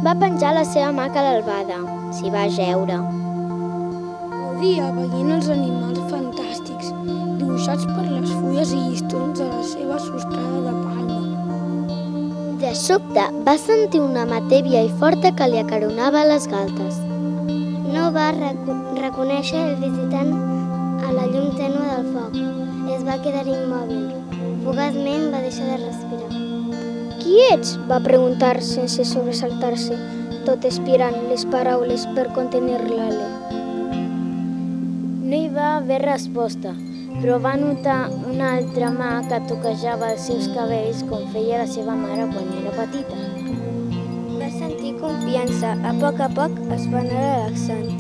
va penjar la seva hamaca a l'albada. S'hi va ajeure. Gaudia veient els animals fantàstics, dibuixats per les fulles i llistons de la seva sostrada de palma. De sobte va sentir una mà tèbia i forta que li acaronava les galtes. No va reconèixer el visitant a la llum tènue del foc. Es va quedar immòbil. Fugaçment va deixar de respirar. «Qui ets?», va preguntar sense sobresaltar-se, tot espirant les paraules per contenir l'alè. No hi va haver resposta, però va notar una altra mà que toquejava els seus cabells com feia la seva mare quan era petita. Va sentir confiança. A poc es va anar relaxant.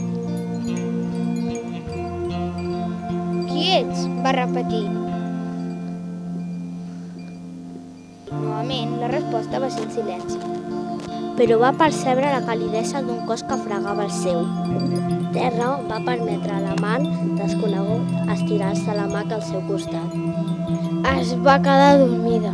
«Qui ets?», va repetir. Novament, la resposta va ser en silenci. Però va percebre la calidesa d'un cos que fregava el seu. Terra va permetre a l'amant desconegut estirar-se la hamaca al seu costat. Es va quedar dormida.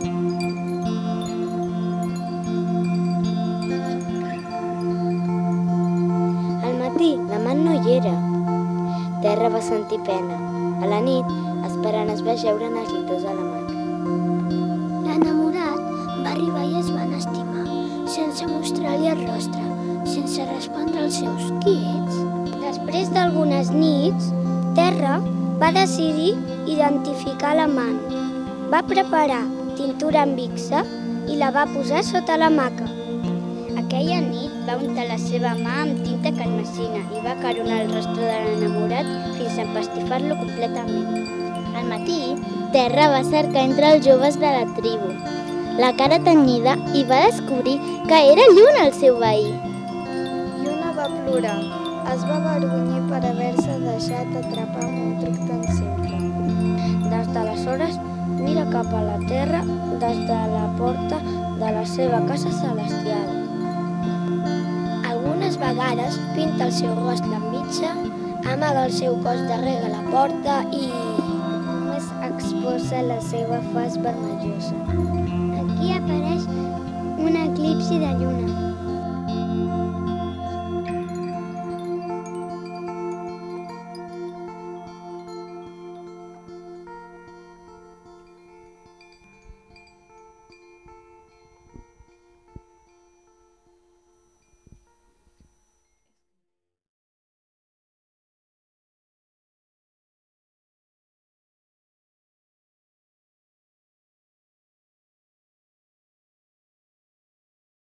Al matí, l'amant no hi era. Terra va sentir pena. A la nit, esperant es va ajeure en els llitons de l'hamaca. L'enamorat va arribar i es van estimar, sense mostrar-li el rostre, sense respondre als seus «qui ets?». Després d'algunes nits, Terra va decidir identificar l'amant. Va preparar tintura amb vixa i la va posar sota l'hamaca. Aquella nit va untar la seva mà amb tinta carmesina i va acaronar el rostre de l'enamorat fins a empastifar-lo completament. Al matí, Terra va cercar entre els joves de la tribu la cara tenyida i va descobrir que era Lluna el seu veí. Lluna va plorar. Es va avergonyir per haver-se deixat atrapar amb un truc tan simple. Des d'aleshores, mira cap a la terra des de la porta de la seva casa celestial. Algunes vegades pinta el seu rostre amb mitja, amaga el seu cos darrere la porta i només exposa la seva faç vermellosa. Aquí apareix un eclipsi de lluna.